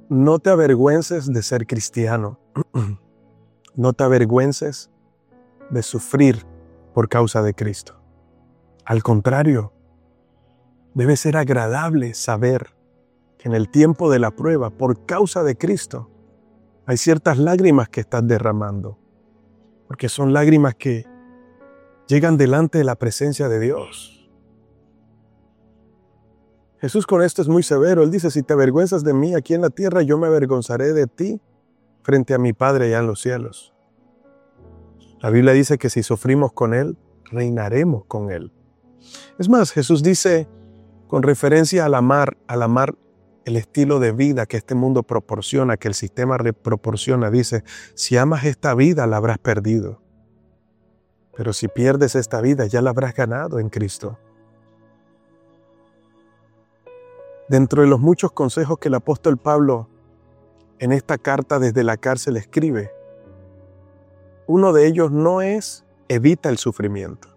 No te avergüences de ser cristiano. No te avergüences de sufrir por causa de Cristo. Al contrario, debe ser agradable saber que en el tiempo de la prueba, por causa de Cristo, hay ciertas lágrimas que estás derramando, porque son lágrimas que llegan delante de la presencia de Dios. Jesús con esto es muy severo. Él dice, si te avergüenzas de mí aquí en la tierra, yo me avergonzaré de ti frente a mi Padre allá en los cielos. La Biblia dice que si sufrimos con Él, reinaremos con Él. Es más, Jesús dice, con referencia al amar el estilo de vida que este mundo proporciona, que el sistema proporciona, dice, si amas esta vida, la habrás perdido. Pero si pierdes esta vida, ya la habrás ganado en Cristo. Dentro de los muchos consejos que el apóstol Pablo en esta carta desde la cárcel escribe, uno de ellos no es evita el sufrimiento.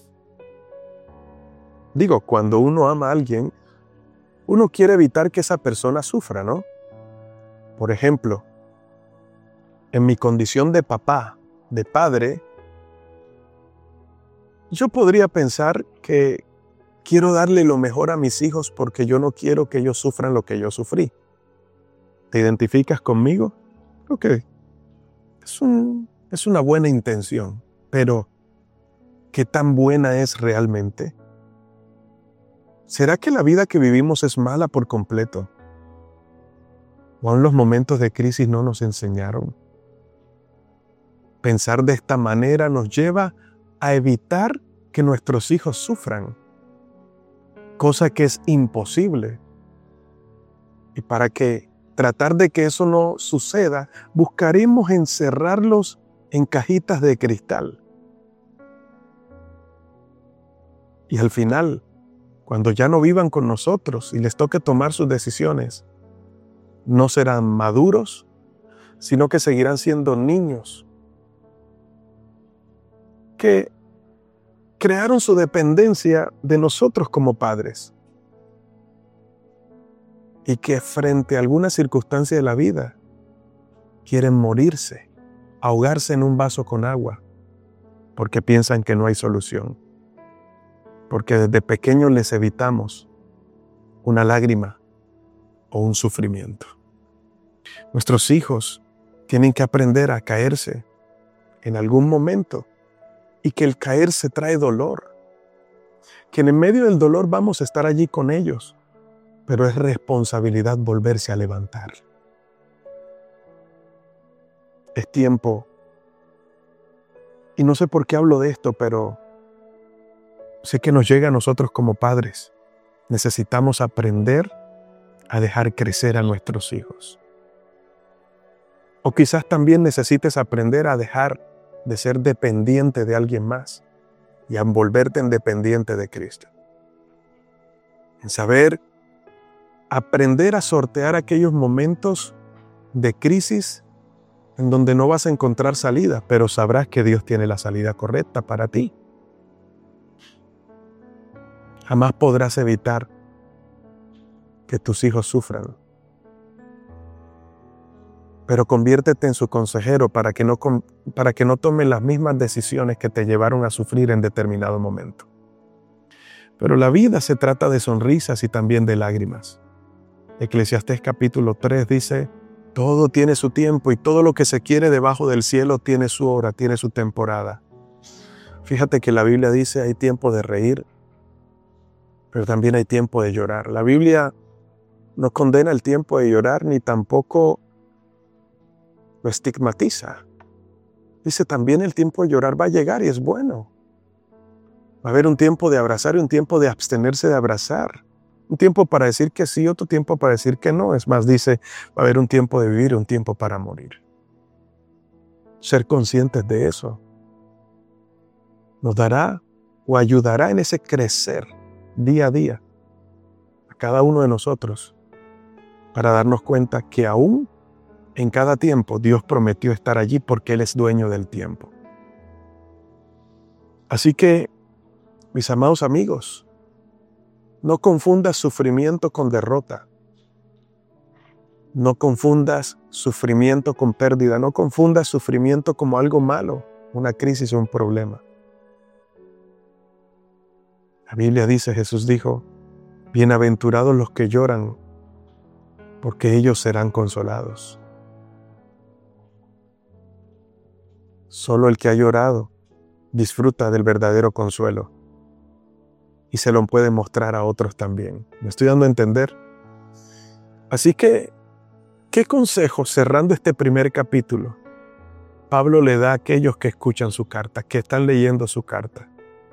Digo, cuando uno ama a alguien, uno quiere evitar que esa persona sufra, ¿no? Por ejemplo, en mi condición de papá, de padre, yo podría pensar que quiero darle lo mejor a mis hijos porque yo no quiero que ellos sufran lo que yo sufrí. ¿Te identificas conmigo? Ok. Es una buena intención, pero ¿qué tan buena es realmente? ¿Será que la vida que vivimos es mala por completo? ¿O aún los momentos de crisis no nos enseñaron? Pensar de esta manera nos lleva a evitar que nuestros hijos sufran, cosa que es imposible. Y para tratar de que eso no suceda, buscaremos encerrarlos en cajitas de cristal. Y al final, cuando ya no vivan con nosotros y les toque tomar sus decisiones, no serán maduros, sino que seguirán siendo niños que crearon su dependencia de nosotros como padres y que frente a alguna circunstancia de la vida quieren morirse, ahogarse en un vaso con agua, porque piensan que no hay solución, porque desde pequeños les evitamos una lágrima o un sufrimiento. Nuestros hijos tienen que aprender a caerse en algún momento y que el caerse trae dolor, que en medio del dolor vamos a estar allí con ellos, pero es responsabilidad volverse a levantar. Es tiempo, y no sé por qué hablo de esto, pero sé que nos llega a nosotros como padres. Necesitamos aprender a dejar crecer a nuestros hijos. O quizás también necesites aprender a dejar de ser dependiente de alguien más y a volverte en dependiente de Cristo. En saber aprender a sortear aquellos momentos de crisis en donde no vas a encontrar salida, pero sabrás que Dios tiene la salida correcta para ti. Jamás podrás evitar que tus hijos sufran, pero conviértete en su consejero para que no tomen las mismas decisiones que te llevaron a sufrir en determinado momento. Pero la vida se trata de sonrisas y también de lágrimas. Eclesiastés capítulo 3 dice, todo tiene su tiempo y todo lo que se quiere debajo del cielo tiene su hora, tiene su temporada. Fíjate que la Biblia dice hay tiempo de reír, pero también hay tiempo de llorar. La Biblia no condena el tiempo de llorar ni tampoco lo estigmatiza. Dice también el tiempo de llorar va a llegar y es bueno. Va a haber un tiempo de abrazar y un tiempo de abstenerse de abrazar. Un tiempo para decir que sí, otro tiempo para decir que no. Es más, dice, va a haber un tiempo de vivir y un tiempo para morir. Ser conscientes de eso nos dará o ayudará en ese crecer día a día a cada uno de nosotros para darnos cuenta que aún en cada tiempo Dios prometió estar allí porque Él es dueño del tiempo. Así que, mis amados amigos, no confundas sufrimiento con derrota. No confundas sufrimiento con pérdida. No confundas sufrimiento como algo malo, una crisis o un problema. La Biblia dice, Jesús dijo, bienaventurados los que lloran, porque ellos serán consolados. Solo el que ha llorado disfruta del verdadero consuelo y se lo puede mostrar a otros también. ¿Me estoy dando a entender? Así que, ¿qué consejo, cerrando este primer capítulo, Pablo le da a aquellos que escuchan su carta, que están leyendo su carta?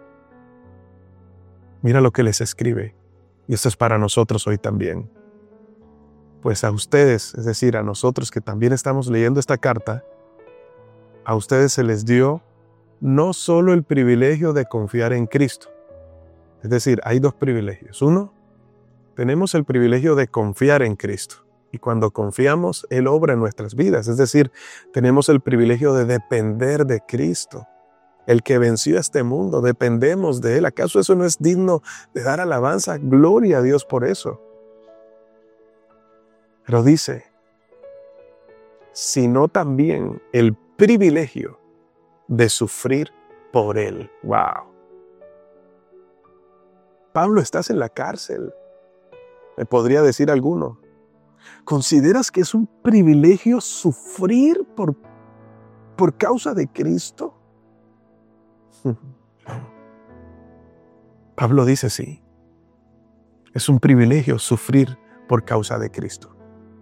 Mira lo que les escribe, y esto es para nosotros hoy también. Pues a ustedes, es decir, a nosotros que también estamos leyendo esta carta, a ustedes se les dio no solo el privilegio de confiar en Cristo. Es decir, hay dos privilegios. Uno, tenemos el privilegio de confiar en Cristo. Y cuando confiamos, Él obra en nuestras vidas. Es decir, tenemos el privilegio de depender de Cristo. El que venció a este mundo, dependemos de Él. ¿Acaso eso no es digno de dar alabanza? Gloria a Dios por eso. Pero dice, sino también el privilegio de sufrir por Él. ¡Wow! Pablo, estás en la cárcel. Me podría decir alguno. ¿Consideras que es un privilegio sufrir por causa de Cristo? Pablo dice sí. Es un privilegio sufrir por causa de Cristo.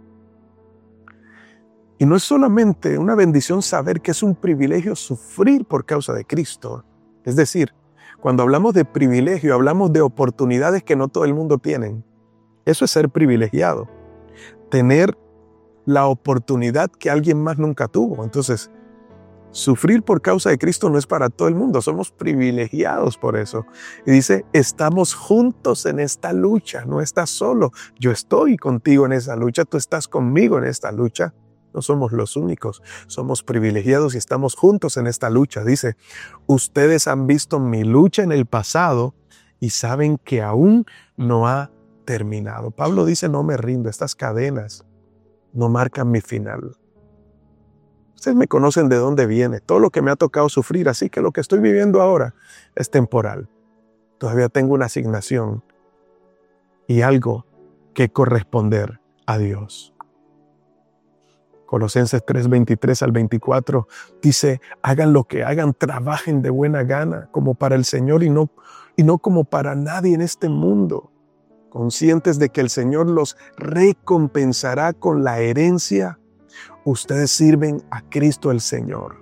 Y no es solamente una bendición saber que es un privilegio sufrir por causa de Cristo. Es decir, cuando hablamos de privilegio, hablamos de oportunidades que no todo el mundo tiene. Eso es ser privilegiado. Tener la oportunidad que alguien más nunca tuvo. Entonces, sufrir por causa de Cristo no es para todo el mundo. Somos privilegiados por eso. Y dice, estamos juntos en esta lucha. No estás solo. Yo estoy contigo en esa lucha. Tú estás conmigo en esta lucha. No somos los únicos, somos privilegiados y estamos juntos en esta lucha. Dice, ustedes han visto mi lucha en el pasado y saben que aún no ha terminado. Pablo dice, no me rindo, estas cadenas no marcan mi final. Ustedes me conocen de dónde viene, todo lo que me ha tocado sufrir, así que lo que estoy viviendo ahora es temporal. Todavía tengo una asignación y algo que corresponder a Dios. Colosenses 3:23 al 24 dice, hagan lo que hagan, trabajen de buena gana, como para el Señor y no como para nadie en este mundo, conscientes de que el Señor los recompensará con la herencia. Ustedes sirven a Cristo el Señor.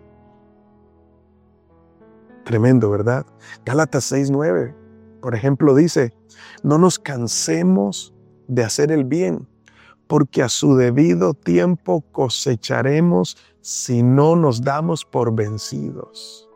Tremendo, ¿verdad? Gálatas 6:9, por ejemplo, dice, no nos cansemos de hacer el bien, porque a su debido tiempo cosecharemos si no nos damos por vencidos.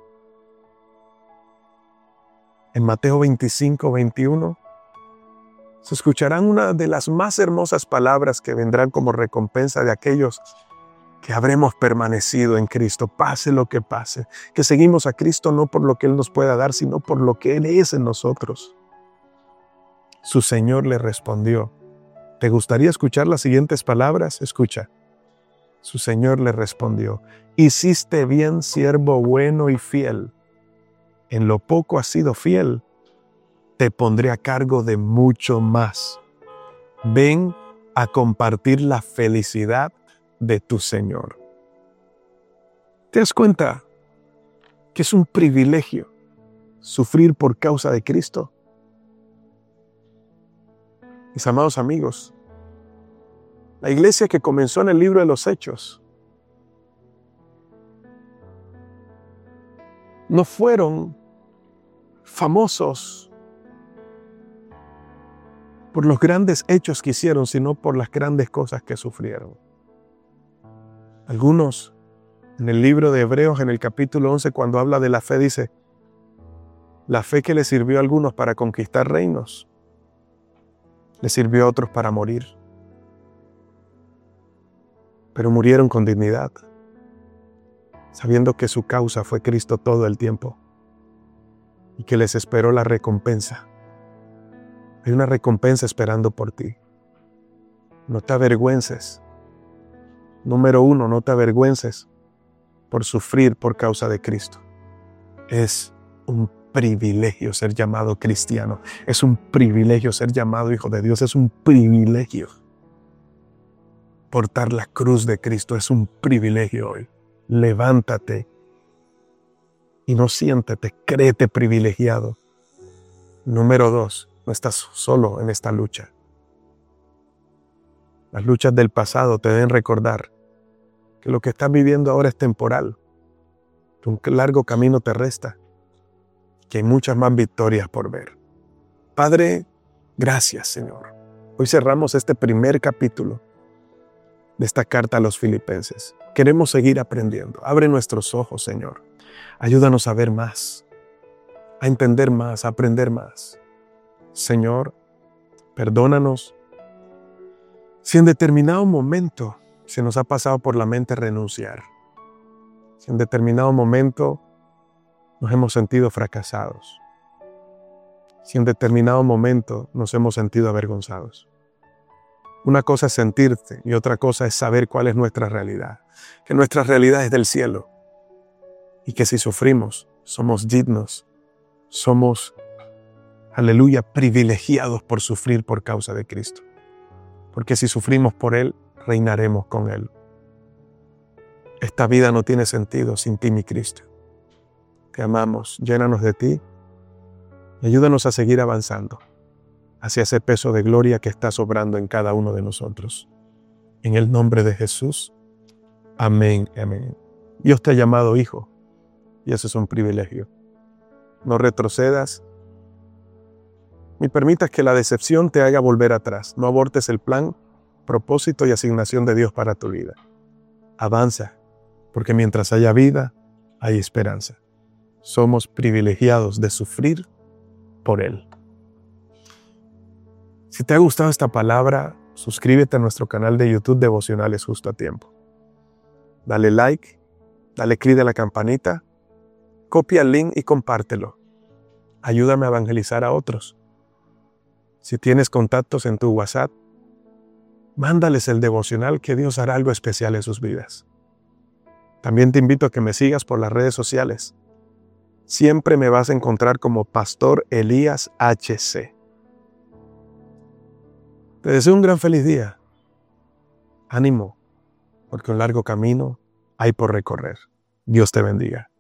En Mateo 25:21 se escucharán una de las más hermosas palabras que vendrán como recompensa de aquellos que habremos permanecido en Cristo, pase lo que pase, que seguimos a Cristo no por lo que Él nos pueda dar, sino por lo que Él es en nosotros. Su Señor le respondió, ¿te gustaría escuchar las siguientes palabras? Escucha. Su Señor le respondió, hiciste bien, siervo bueno y fiel. En lo poco has sido fiel, te pondré a cargo de mucho más. Ven a compartir la felicidad de tu Señor. ¿Te das cuenta que es un privilegio sufrir por causa de Cristo? Mis amados amigos, la iglesia que comenzó en el libro de los Hechos no fueron famosos por los grandes hechos que hicieron, sino por las grandes cosas que sufrieron. Algunos, en el libro de Hebreos, en el capítulo 11, cuando habla de la fe, dice, la fe que le sirvió a algunos para conquistar reinos, le sirvió a otros para morir. Pero murieron con dignidad, sabiendo que su causa fue Cristo todo el tiempo y que les esperó la recompensa. Hay una recompensa esperando por ti. No te avergüences Número 1, no te avergüences por sufrir por causa de Cristo. Es un privilegio ser llamado cristiano. Es un privilegio ser llamado hijo de Dios. Es un privilegio portar la cruz de Cristo. Es un privilegio hoy. Levántate y no siéntete, créete privilegiado. Número 2, no estás solo en esta lucha. Las luchas del pasado te deben recordar que lo que estás viviendo ahora es temporal, que un largo camino te resta, que hay muchas más victorias por ver. Padre, gracias, Señor. Hoy cerramos este primer capítulo de esta carta a los Filipenses. Queremos seguir aprendiendo. Abre nuestros ojos, Señor. Ayúdanos a ver más, a entender más, a aprender más. Señor, perdónanos si en determinado momento se nos ha pasado por la mente renunciar. Si en determinado momento nos hemos sentido fracasados. Si en determinado momento nos hemos sentido avergonzados. Una cosa es sentirte y otra cosa es saber cuál es nuestra realidad. Que nuestra realidad es del cielo. Y que si sufrimos, somos dignos. Somos, aleluya, privilegiados por sufrir por causa de Cristo. Porque si sufrimos por Él, reinaremos con Él. Esta vida no tiene sentido sin ti, mi Cristo. Te amamos, llénanos de ti y ayúdanos a seguir avanzando hacia ese peso de gloria que está sobrando en cada uno de nosotros. En el nombre de Jesús, amén, amén. Dios te ha llamado hijo y eso es un privilegio. No retrocedas ni permitas que la decepción te haga volver atrás. No abortes el plan, propósito y asignación de Dios para tu vida. Avanza, porque mientras haya vida, hay esperanza. Somos privilegiados de sufrir por Él. Si te ha gustado esta palabra, suscríbete a nuestro canal de YouTube Devocionales Justo a Tiempo. Dale like, dale clic a la campanita, copia el link y compártelo. Ayúdame a evangelizar a otros. Si tienes contactos en tu WhatsApp, mándales el devocional que Dios hará algo especial en sus vidas. También te invito a que me sigas por las redes sociales. Siempre me vas a encontrar como Pastor Elías HC. Te deseo un gran feliz día. Ánimo, porque un largo camino hay por recorrer. Dios te bendiga.